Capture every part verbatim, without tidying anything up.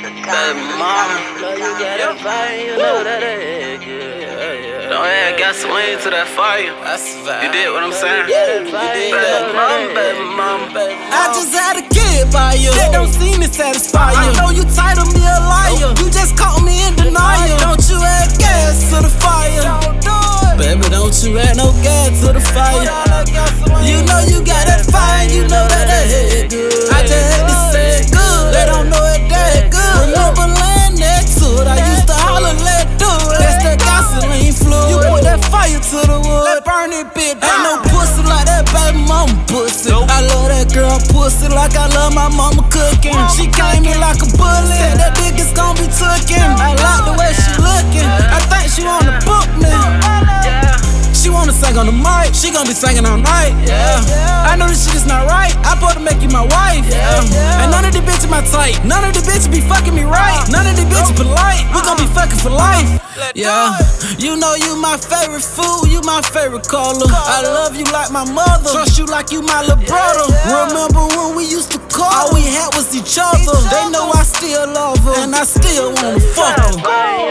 Baby mama, know you got that fire, you know that it good. Don't add gasoline to that fire. You did what I'm saying? You did baby mama, baby mama, baby mama. I just had a kid by you. That don't seem to satisfy you. I know you title me a liar. You just caught me in denial. Don't you add gas to the fire. Baby, don't you add no gas to the fire. You know you got that fire, you know that that head good. I just had to say it good. They don't know it that good. Remember laying next to it. I used to holler, let do it. That's that gasoline fluid. You put that fire to the wood. Let burn it, bitch. Ain't no pussy like that baby mama pussy. I love that girl pussy like I love my mama cooking. She came in like a bullet. Said that dick is gon' be tookin'. I like the way she looking. I think she wanna book me. She wanna sing on the mic, she gon' be singing all night, yeah. I know this shit is not right, I bought to make you my wife, yeah. And none of the bitches my type, none of the bitches be fucking me right. None of the bitches polite, we gon' be fucking for life, yeah. You know you my favorite food, you my favorite caller. I love you like my mother, trust you like you my little brother. Remember when we used to call, all we had was each other. They know I still love her, and I still wanna fuck her.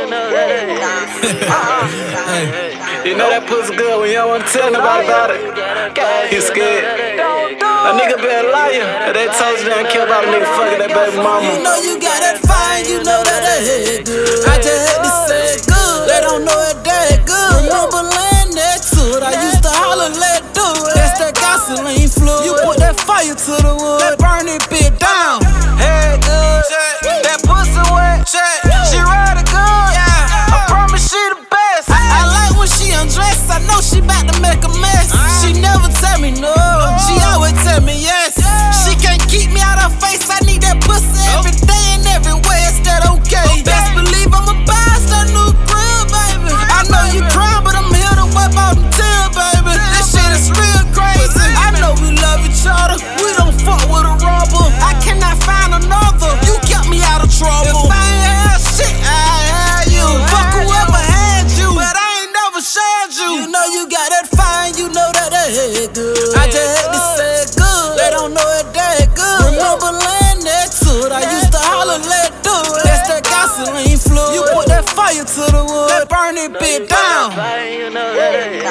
Hey. You know that pussy good when you don't wanna tell nobody about it. You scared. A nigga be a liar. If they told you they don't care about a nigga fucking that baby mama. You know you got that fire, you know that that head good. I just had to say it good. They don't know it that good. Remember laying next to it. I used to holler, let do it. That's that gasoline fluid. You put that fire to the wood. Let burn it bit down. Head good. That pussy wet. She ride it good. I promise she the best. I like when she undressed. I know she bout to make a mess. She never tell me no. She always tell me yes. She can't keep me out her face. I need that pussy every day and everywhere. Is that okay? Best believe I'ma buy that new grill, baby. I know you crying, but I'm here to wipe out them tears, baby. This shit is real crazy. I know we love each other. We don't fuck with a rubber. I cannot find another. You kept me out of trouble. If I ain't had shit, I had you. Fuck whoever had you, but I ain't never shared you. You know you got that fire, you know that that head good. I just had to say it good. They don't know it that good. Remember laying next to it. I used to holler, let do it. That's that gasoline fluid. You put that fire to the wood. Let burn it bit down. You know that it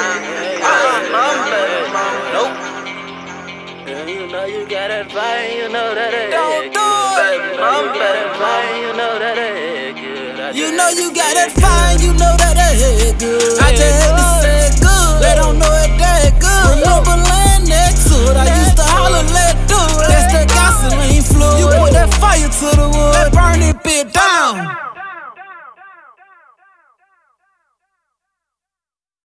Nope. You know you got that fire, you know that it Don't do it. You know that it good. You know you got that fire, you know that that head good. I just had to say it good. They don't know it that good. Remember laying next to it. I used to holler, let do it. That's that gasoline fluid. You put that fire to the